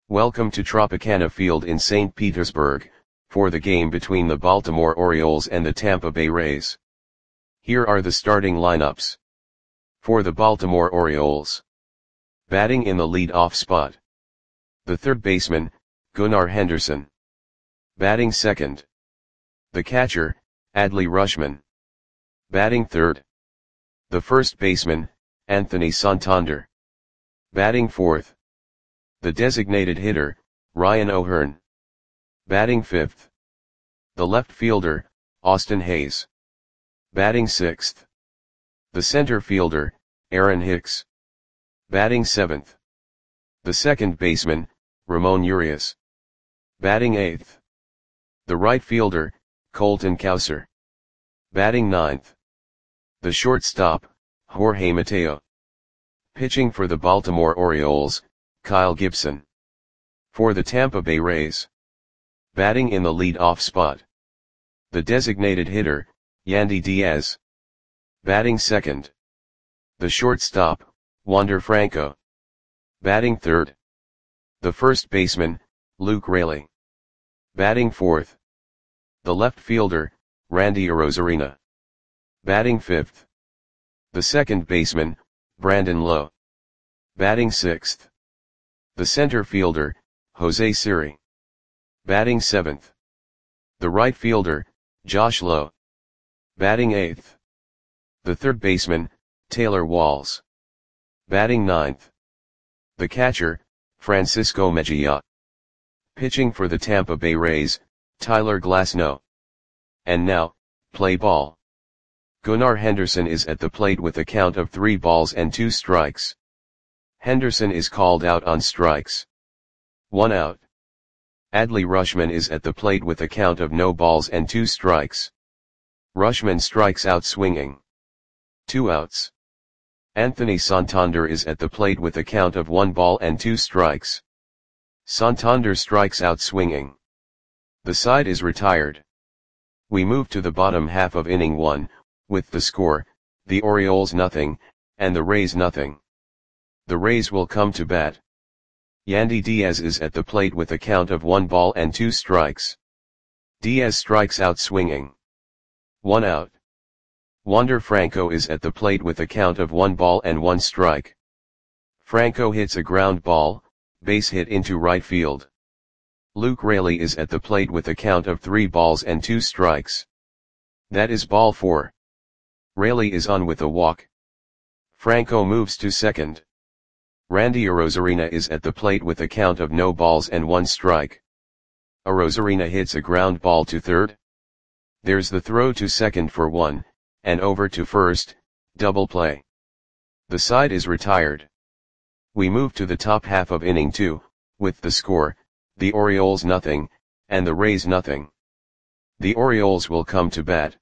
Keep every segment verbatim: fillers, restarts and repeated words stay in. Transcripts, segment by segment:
Welcome to Tropicana Field in Saint Petersburg, for the game between the Baltimore Orioles and the Tampa Bay Rays. Here are the starting lineups. For the Baltimore Orioles. Batting in the lead-off spot. The third baseman, Gunnar Henderson. Batting second. The catcher, Adley Rutschman. Batting third. The first baseman, Anthony Santander. Batting fourth. The designated hitter, Ryan O'Hearn. Batting fifth. The left fielder, Austin Hays. Batting sixth. The center fielder, Aaron Hicks. Batting seventh. The second baseman, Ramon Urias. Batting eighth. The right fielder, Colton Cowser. Batting ninth. The shortstop, Jorge Mateo. Pitching for the Baltimore Orioles, Kyle Gibson. For the Tampa Bay Rays. Batting in the lead-off spot. The designated hitter, Yandy Diaz. Batting second. The shortstop, Wander Franco. Batting third. The first baseman, Luke Raley. Batting fourth. The left fielder, Randy Arozarena. Batting fifth. The second baseman, Brandon Lowe. Batting sixth. The center fielder, Jose Siri. Batting seventh. The right fielder, Josh Lowe. Batting eighth. The third baseman, Taylor Walls. Batting ninth. The catcher, Francisco Mejia. Pitching for the Tampa Bay Rays, Tyler Glasnow. And now, play ball. Gunnar Henderson is at the plate with a count of three balls and two strikes. Henderson is called out on strikes. One out. Adley Rutschman is at the plate with a count of no balls and two strikes. Rutschman strikes out swinging. Two outs. Anthony Santander is at the plate with a count of one ball and two strikes. Santander strikes out swinging. The side is retired. We move to the bottom half of inning one, with the score, the Orioles nothing, and the Rays nothing. The Rays will come to bat. Yandy Diaz is at the plate with a count of one ball and two strikes. Diaz strikes out swinging. One out. Wander Franco is at the plate with a count of one ball and one strike. Franco hits a ground ball, base hit into right field. Luke Raley is at the plate with a count of three balls and two strikes. That is ball four. Raley is on with a walk. Franco moves to second. Randy Arozarena is at the plate with a count of no balls and one strike. Arozarena hits a ground ball to third. There's the throw to second for one, and over to first, double play. The side is retired. We move to the top half of inning two, with the score, the Orioles nothing, and the Rays nothing. The Orioles will come to bat.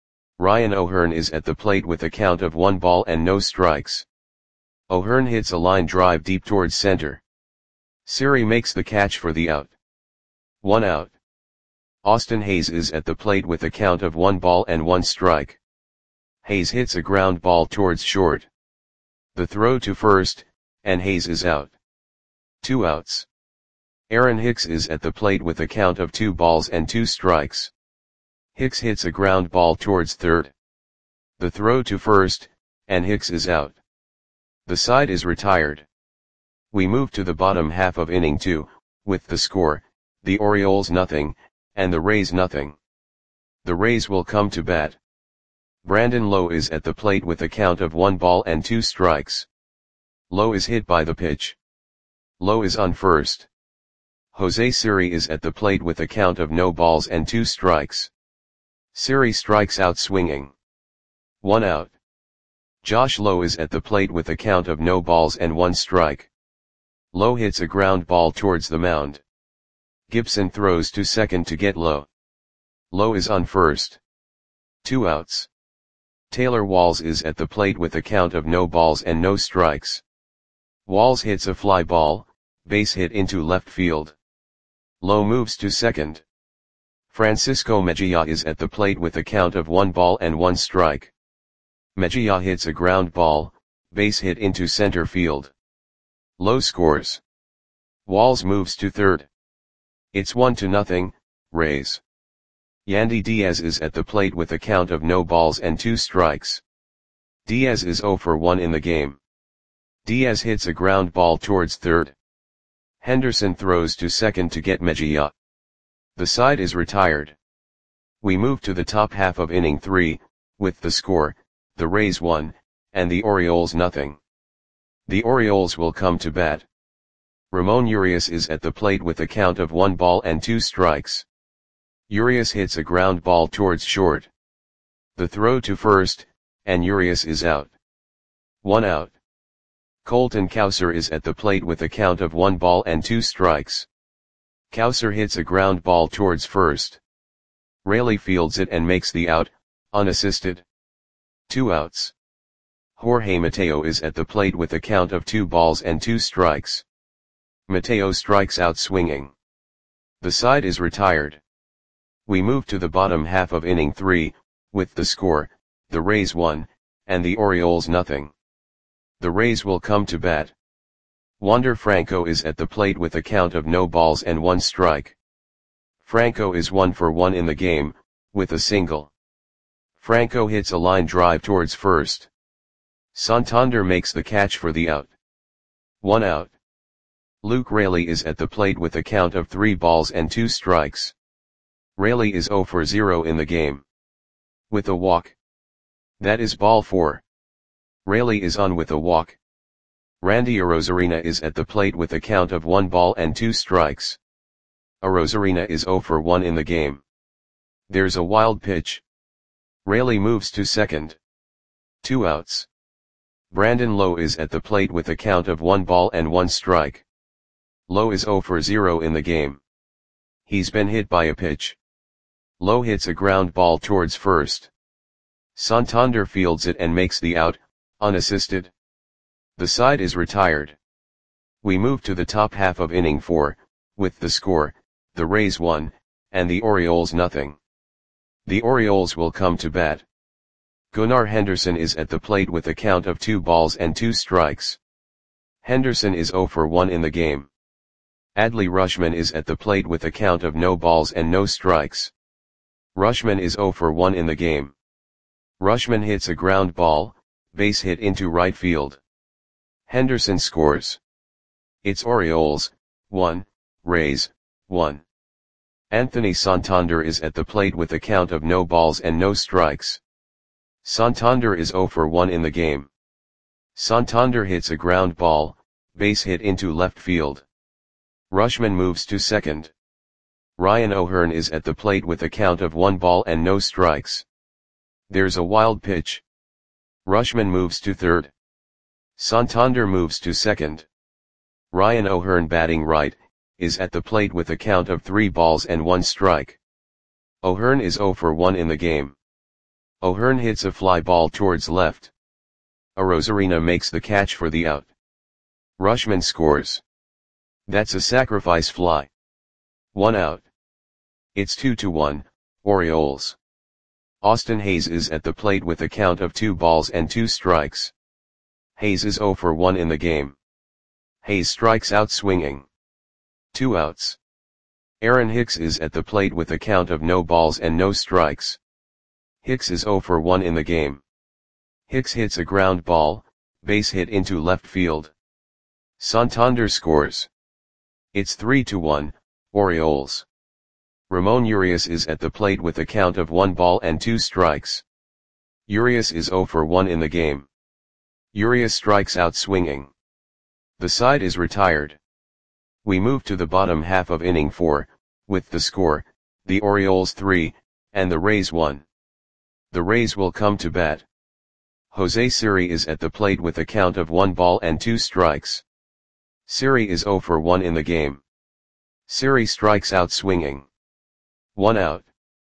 Ryan O'Hearn is at the plate with a count of one ball and no strikes. O'Hearn hits a line drive deep towards center. Siri makes the catch for the out. One out. Austin Hays is at the plate with a count of one ball and one strike. Hays hits a ground ball towards short. The throw to first, and Hays is out. Two outs. Aaron Hicks is at the plate with a count of two balls and two strikes. Hicks hits a ground ball towards third. The throw to first, and Hicks is out. The side is retired. We move to the bottom half of inning two, with the score, the Orioles nothing, and the Rays nothing. The Rays will come to bat. Brandon Lowe is at the plate with a count of one ball and two strikes. Lowe is hit by the pitch. Lowe is on first. Jose Siri is at the plate with a count of no balls and two strikes. Siri strikes out swinging. One out. Josh Lowe is at the plate with a count of no balls and one strike. Lowe hits a ground ball towards the mound. Gibson throws to second to get Lowe. Lowe is on first. Two outs. Taylor Walls is at the plate with a count of no balls and no strikes. Walls hits a fly ball, base hit into left field. Lowe moves to second. Francisco Mejia is at the plate with a count of one ball and one strike. Mejia hits a ground ball, base hit into center field. Lowe scores. Walls moves to third. It's one to nothing, Rays. Yandy Diaz is at the plate with a count of no balls and two strikes. Diaz is zero for one in the game. Diaz hits a ground ball towards third. Henderson throws to second to get Mejia. The side is retired. We move to the top half of inning three, with the score, the Rays one, and the Orioles nothing. The Orioles will come to bat. Ramon Urias is at the plate with a count of one ball and two strikes. Urias hits a ground ball towards short. The throw to first, and Urias is out. One out. Colton Cowser is at the plate with a count of one ball and two strikes. Cowser hits a ground ball towards first. Raley fields it and makes the out, unassisted. Two outs. Jorge Mateo is at the plate with a count of two balls and two strikes. Mateo strikes out swinging. The side is retired. We move to the bottom half of inning three, with the score, the Rays one, and the Orioles nothing. The Rays will come to bat. Wander Franco is at the plate with a count of no balls and one strike. Franco is one for one in the game, with a single. Franco hits a line drive towards first. Santander makes the catch for the out. One out. Luke Raley is at the plate with a count of three balls and two strikes. Raley is zero for zero in the game. With a walk. That is ball four. Raley is on with a walk. Randy Arozarena is at the plate with a count of one ball and two strikes. Arozarena is zero for one in the game. There's a wild pitch. Raley moves to second. Two outs. Brandon Lowe is at the plate with a count of one ball and one strike. Lowe is zero for zero in the game. He's been hit by a pitch. Lowe hits a ground ball towards first. Santander fields it and makes the out, unassisted. The side is retired. We move to the top half of inning four, with the score, the Rays one, and the Orioles nothing. The Orioles will come to bat. Gunnar Henderson is at the plate with a count of two balls and two strikes. Henderson is zero for one in the game. Adley Rutschman is at the plate with a count of no balls and no strikes. Rutschman is zero for one in the game. Rutschman hits a ground ball, base hit into right field. Henderson scores. It's Orioles, one, Rays, one. Anthony Santander is at the plate with a count of no balls and no strikes. Santander is zero for one in the game. Santander hits a ground ball, base hit into left field. Rutschman moves to second. Ryan O'Hearn is at the plate with a count of one ball and no strikes. There's a wild pitch. Rutschman moves to third. Santander moves to second. Ryan O'Hearn, batting right, is at the plate with a count of three balls and one strike. O'Hearn is zero for one in the game. O'Hearn hits a fly ball towards left. Arozarena makes the catch for the out. Rutschman scores. That's a sacrifice fly. One out. It's two to one, Orioles. Austin Hayes is at the plate with a count of two balls and two strikes. Hayes is zero for one in the game. Hayes strikes out swinging. Two outs. Aaron Hicks is at the plate with a count of no balls and no strikes. Hicks is zero for one in the game. Hicks hits a ground ball, base hit into left field. Santander scores. It's three to one, Orioles. Ramon Urias is at the plate with a count of one ball and two strikes. Urias is zero for one in the game. Urias strikes out swinging. The side is retired. We move to the bottom half of inning four, with the score, the Orioles three, and the Rays one. The Rays will come to bat. Jose Siri is at the plate with a count of one ball and two strikes. Siri is zero for one in the game. Siri strikes out swinging. One out.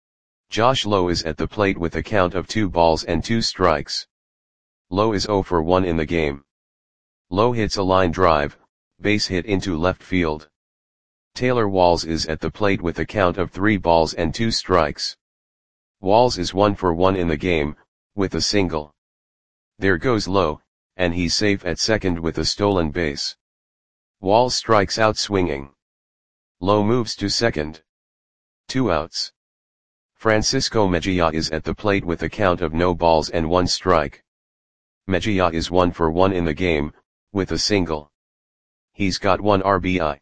Josh Lowe is at the plate with a count of two balls and two strikes. Lowe is zero for one in the game. Lowe hits a line drive, base hit into left field. Taylor Walls is at the plate with a count of three balls and two strikes. Walls is one for one in the game, with a single. There goes Lowe, and he's safe at second with a stolen base. Walls strikes out swinging. Lowe moves to second. Two outs. Francisco Mejia is at the plate with a count of no balls and one strike. Mejia is one for one in the game, with a single. He's got one R B I.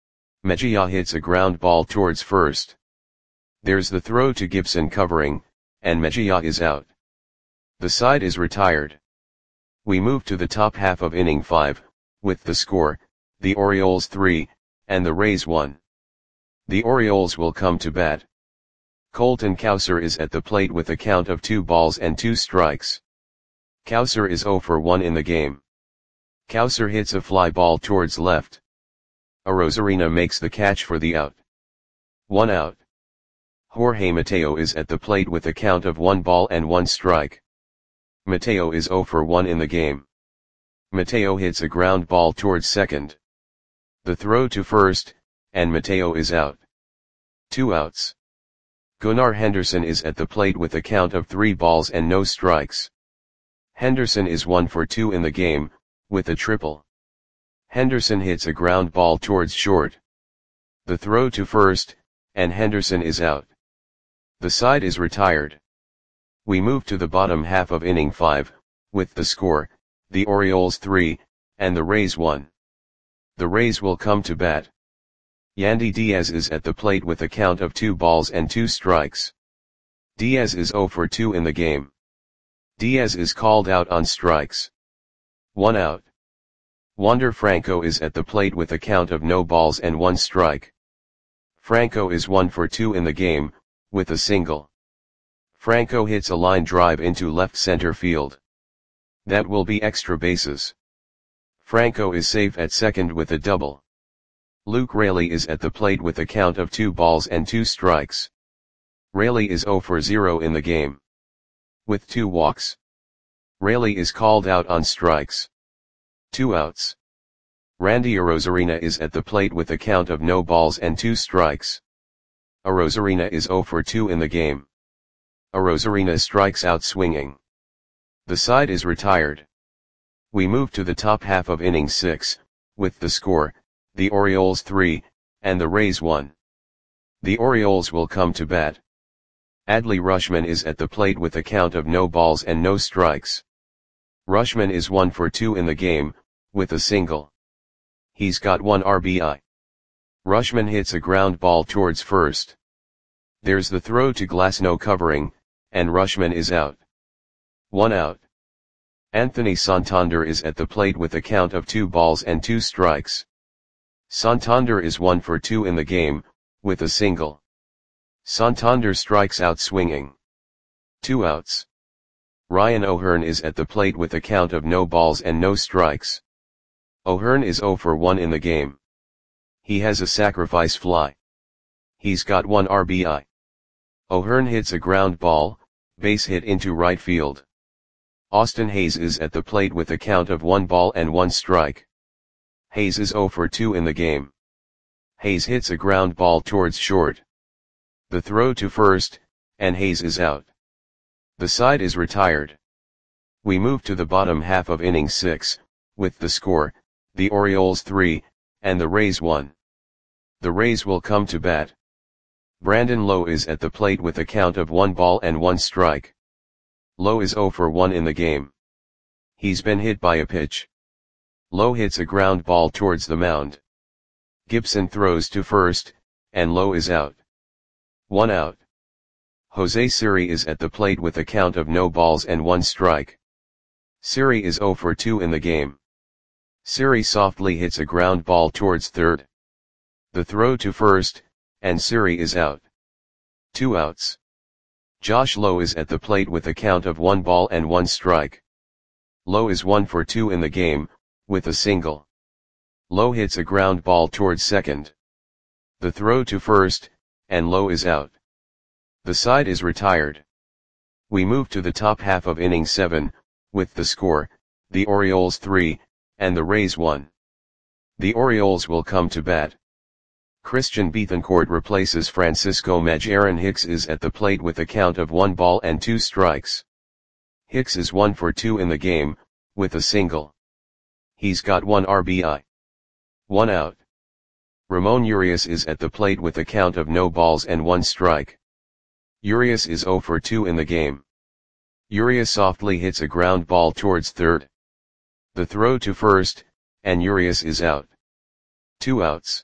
Mejia hits a ground ball towards first. There's the throw to Gibson covering, and Mejia is out. The side is retired. We move to the top half of inning five, with the score, the Orioles three, and the Rays one. The Orioles will come to bat. Colton Cowser is at the plate with a count of two balls and two strikes. Cowser is zero for one in the game. Cowser hits a fly ball towards left. Arozarena makes the catch for the out. One out. Jorge Mateo is at the plate with a count of one ball and one strike. Mateo is zero for one in the game. Mateo hits a ground ball towards second. The throw to first, and Mateo is out. Two outs. Gunnar Henderson is at the plate with a count of three balls and no strikes. Henderson is one for two in the game, with a triple. Henderson hits a ground ball towards short. The throw to first, and Henderson is out. The side is retired. We move to the bottom half of inning five, with the score, the Orioles three, and the Rays one. The Rays will come to bat. Yandy Diaz is at the plate with a count of two balls and two strikes. Diaz is zero for two in the game. Diaz is called out on strikes. One out. Wander Franco is at the plate with a count of no balls and one strike. Franco is one for two in the game, with a single. Franco hits a line drive into left center field. That will be extra bases. Franco is safe at second with a double. Luke Raley is at the plate with a count of two balls and two strikes. Raley is zero for zero in the game. With two walks. Raley is called out on strikes. Two outs. Randy Arozarena is at the plate with a count of no balls and two strikes. Arozarena is zero for two in the game. Arozarena strikes out swinging. The side is retired. We move to the top half of inning six, with the score, the Orioles three, and the Rays one. The Orioles will come to bat. Adley Rutschman is at the plate with a count of no balls and no strikes. Rutschman is one for two in the game, with a single. He's got one R B I. Rutschman hits a ground ball towards first. There's the throw to Glasnow covering, and Rutschman is out. One out. Anthony Santander is at the plate with a count of two balls and two strikes. Santander is one for two in the game, with a single. Santander strikes out swinging. Two outs. Ryan O'Hearn is at the plate with a count of no balls and no strikes. O'Hearn is zero for one in the game. He has a sacrifice fly. He's got one R B I. O'Hearn hits a ground ball, base hit into right field. Austin Hayes is at the plate with a count of one ball and one strike. Hayes is zero for two in the game. Hayes hits a ground ball towards short. The throw to first, and Hayes is out. The side is retired. We move to the bottom half of inning six, with the score, the Orioles three, and the Rays one. The Rays will come to bat. Brandon Lowe is at the plate with a count of one ball and one strike. Lowe is zero for one in the game. He's been hit by a pitch. Lowe hits a ground ball towards the mound. Gibson throws to first, and Lowe is out. One out. Jose Siri is at the plate with a count of no balls and one strike. Siri is zero for two in the game. Siri softly hits a ground ball towards third. The throw to first, and Siri is out. Two outs. Josh Lowe is at the plate with a count of one ball and one strike. Lowe is one for two in the game, with a single. Lowe hits a ground ball towards second. The throw to first, and Lowe is out. The side is retired. We move to the top half of inning seven, with the score, the Orioles three, and the Rays one. The Orioles will come to bat. Christian Bethancourt replaces Francisco Mejia. Aaron Hicks is at the plate with a count of one ball and two strikes. Hicks is one for two in the game, with a single. He's got one R B I. one out. Ramon Urias is at the plate with a count of no balls and one strike. Urias is zero for two in the game. Urias softly hits a ground ball towards third. The throw to first, and Urias is out. Two outs.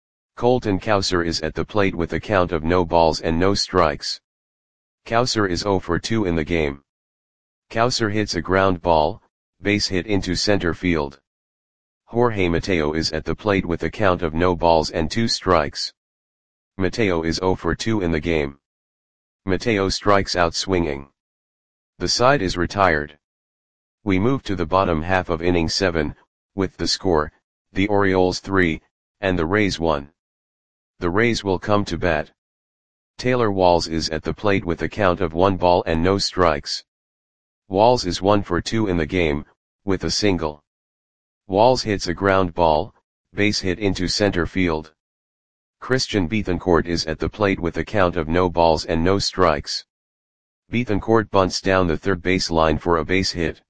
Colton Cowser is at the plate with a count of no balls and no strikes. Cowser is zero for two in the game. Cowser hits a ground ball, base hit into center field. Jorge Mateo is at the plate with a count of no balls and two strikes. Mateo is zero for two in the game. Mateo strikes out swinging. The side is retired. We move to the bottom half of inning seven, with the score, the Orioles three, and the Rays one. The Rays will come to bat. Taylor Walls is at the plate with a count of one ball and no strikes. Walls is one for two in the game, with a single. Walls hits a ground ball, base hit into center field. Christian Bethancourt is at the plate with a count of no balls and no strikes. Bethancourt bunts down the third base line for a base hit.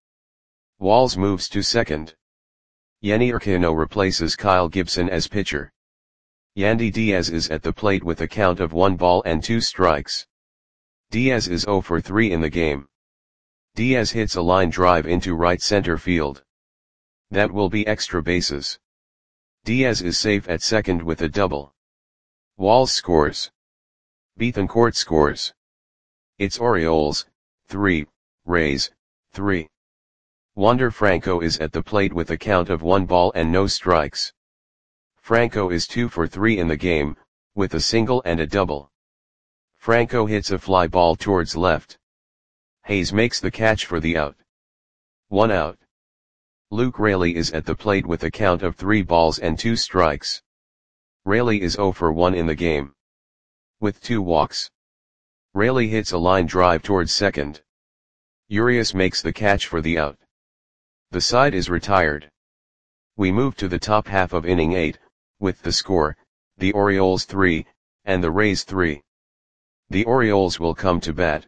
Walls moves to second. Yenny Urquiano replaces Kyle Gibson as pitcher. Yandy Diaz is at the plate with a count of one ball and two strikes. Diaz is zero for three in the game. Diaz hits a line drive into right center field. That will be extra bases. Diaz is safe at second with a double. Walls scores. Bethancourt scores. It's Orioles, three, Rays, three. Wander Franco is at the plate with a count of one ball and no strikes. Franco is two for three in the game, with a single and a double. Franco hits a fly ball towards left. Hayes makes the catch for the out. One out. Luke Raley is at the plate with a count of three balls and two strikes. Raley is zero for one in the game. With two walks. Raley hits a line drive towards second. Urias makes the catch for the out. The side is retired. We move to the top half of inning eight, with the score, the Orioles three, and the Rays three. The Orioles will come to bat.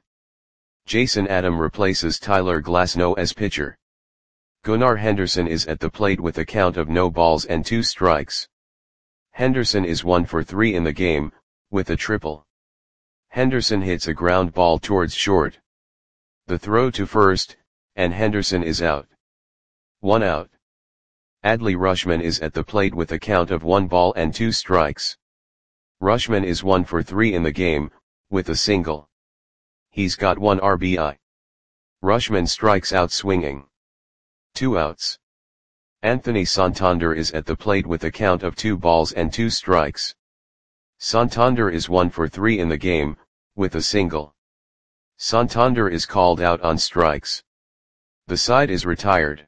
Jason Adam replaces Tyler Glasnow as pitcher. Gunnar Henderson is at the plate with a count of no balls and two strikes. Henderson is one for three in the game, with a triple. Henderson hits a ground ball towards short. The throw to first, and Henderson is out. One out. Adley Rutschman is at the plate with a count of one ball and two strikes. Rutschman is one for three in the game, with a single. He's got one R B I. Rutschman strikes out swinging. Two outs. Anthony Santander is at the plate with a count of two balls and two strikes. Santander is one for three in the game, with a single. Santander is called out on strikes. The side is retired.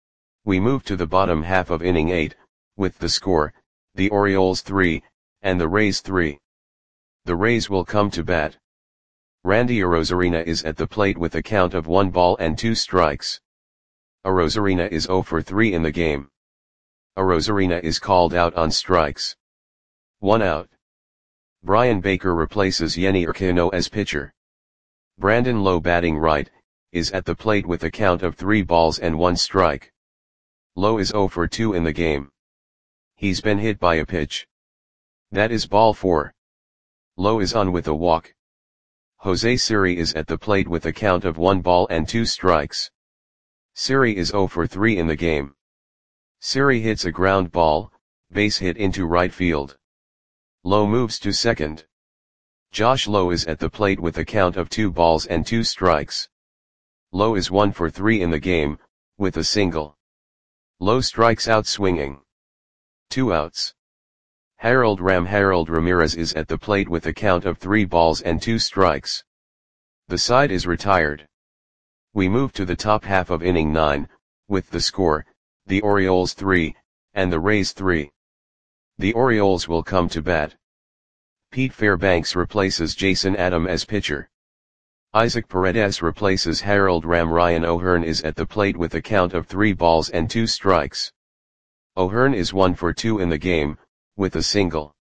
We move to the bottom half of inning eight, with the score, the Orioles three, and the Rays three. The Rays will come to bat. Randy Arozarena is at the plate with a count of one ball and two strikes. Arozarena is zero for three in the game. Arozarena is called out on strikes. One out. Brian Baker replaces Yenny Urquiano as pitcher. Brandon Lowe, batting right, is at the plate with a count of three balls and one strike. Lowe is zero for two in the game. He's been hit by a pitch. That is ball four. Lowe is on with a walk. Jose Siri is at the plate with a count of one ball and two strikes. Siri is zero for three in the game. Siri hits a ground ball, base hit into right field. Lowe moves to second. Josh Lowe is at the plate with a count of two balls and two strikes. Lowe is one for three in the game, with a single. Lowe strikes out swinging. Two outs. Harold Ram Harold Ramirez is at the plate with a count of three balls and two strikes. The side is retired. We move to the top half of inning nine, with the score, the Orioles three, and the Rays three. The Orioles will come to bat. Pete Fairbanks replaces Jason Adam as pitcher. Isaac Paredes replaces Harold Ram. Ryan O'Hearn is at the plate with a count of three balls and two strikes. O'Hearn is one for two in the game, with a single.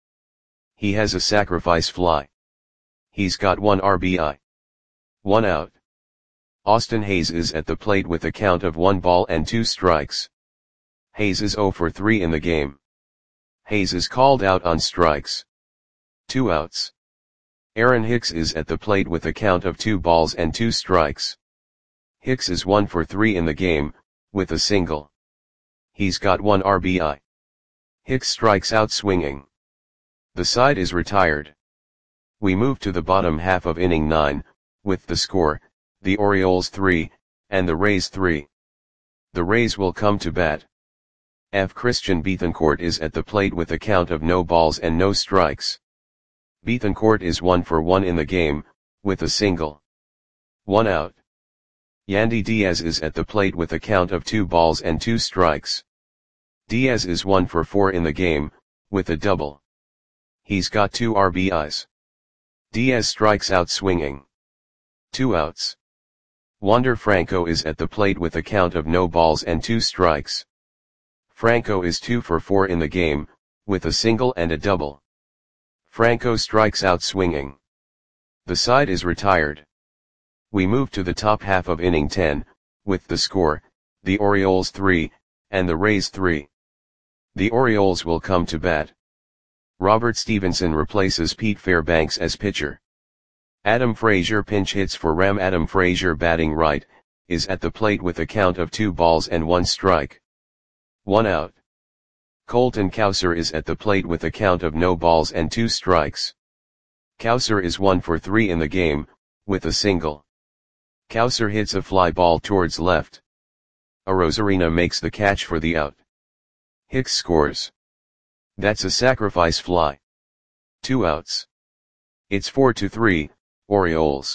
He has a sacrifice fly. He's got one R B I. One out. Austin Hayes is at the plate with a count of one ball and two strikes. Hayes is zero for three in the game. Hayes is called out on strikes. Two outs. Aaron Hicks is at the plate with a count of two balls and two strikes. Hicks is one for three in the game, with a single. He's got one R B I. Hicks strikes out swinging. The side is retired. We move to the bottom half of inning nine, with the score, the Orioles three, and the Rays three. The Rays will come to bat. F. Christian Bethancourt is at the plate with a count of no balls and no strikes. Bethancourt is one for one in the game, with a single. One out. Yandy Diaz is at the plate with a count of two balls and two strikes. Diaz is one for four in the game, with a double. He's got two R B Is. Diaz strikes out swinging. Two outs. Wander Franco is at the plate with a count of no balls and two strikes. Franco is two for four in the game, with a single and a double. Franco strikes out swinging. The side is retired. We move to the top half of inning ten, with the score, the Orioles three, and the Rays three. The Orioles will come to bat. Robert Stevenson replaces Pete Fairbanks as pitcher. Adam Frazier pinch hits for Ram. Adam Frazier, batting right, is at the plate with a count of two balls and one strike. One out. Colton Cowser is at the plate with a count of no balls and two strikes. Cowser is one for three in the game, with a single. Cowser hits a fly ball towards left. Arozarena makes the catch for the out. Hicks scores. That's a sacrifice fly. Two outs. It's four to three, Orioles.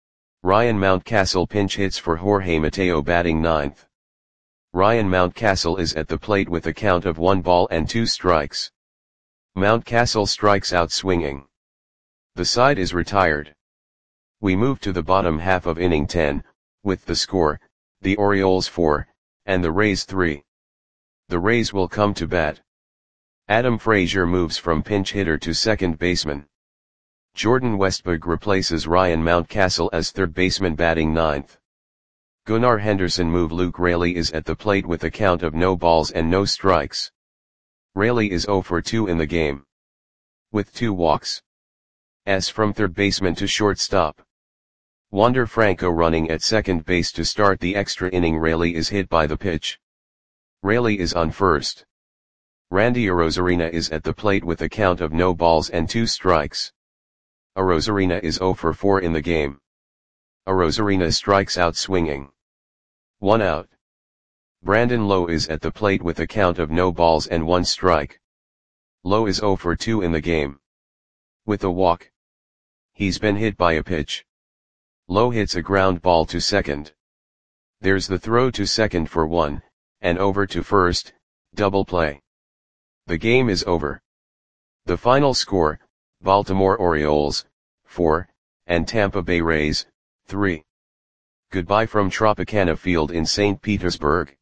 Ryan Mountcastle pinch hits for Jorge Mateo, batting ninth. Ryan Mountcastle is at the plate with a count of one ball and two strikes. Mountcastle strikes out swinging. The side is retired. We move to the bottom half of inning ten, with the score, the Orioles four, and the Rays three. The Rays will come to bat. Adam Frazier moves from pinch hitter to second baseman. Jordan Westburg replaces Ryan Mountcastle as third baseman, batting ninth. Gunnar Henderson move. Luke Raley is at the plate with a count of no balls and no strikes. Raley is zero for two in the game, with two walks. S from third baseman to shortstop. Wander Franco running at second base to start the extra inning. Raley is hit by the pitch. Raley is on first. Randy Arozarena is at the plate with a count of no balls and two strikes. Arozarena is zero for four in the game. Arozarena strikes out swinging. One out. Brandon Lowe is at the plate with a count of no balls and one strike. Lowe is zero for two in the game, with a walk. He's been hit by a pitch. Lowe hits a ground ball to second. There's the throw to second for one, and over to first, double play. The game is over. The final score, Baltimore Orioles, four, and Tampa Bay Rays, three. Goodbye from Tropicana Field in Saint Petersburg.